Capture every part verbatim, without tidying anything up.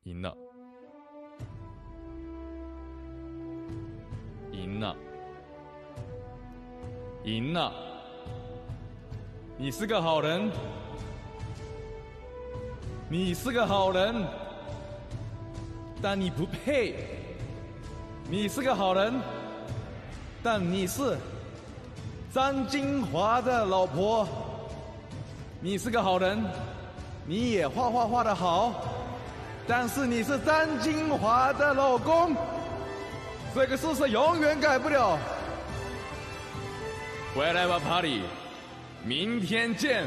赢了，赢了，赢了！你是个好人，你是个好人，但你不配。你是个好人，但你是张金华的老婆。你是个好人，你也画画画得好，但是你是张金华的老公。这个事实永远改不了。回来吧 ，Party， 明天见。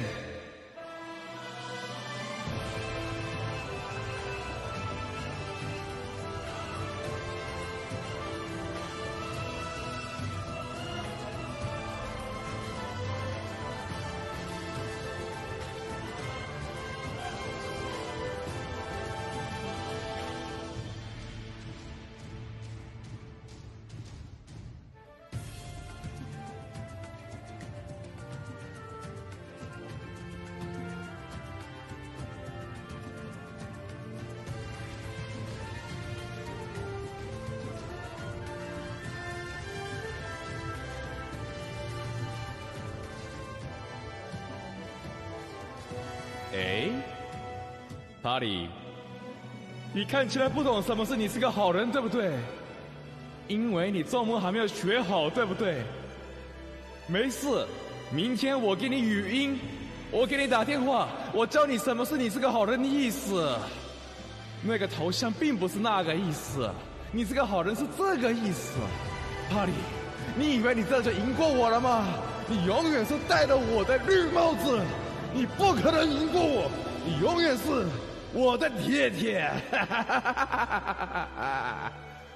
哎 ，Party， 你看起来不懂什么是你是个好人，对不对？因为你中文还没有学好，对不对？没事，明天我给你语音，我给你打电话，我教你什么是你是个好人的意思。那个头像并不是那个意思，你是个好人是这个意思。Party， 你以为你这就赢过我了吗？你永远是戴着我的绿帽子。你不可能赢过我，你永远是我的铁铁。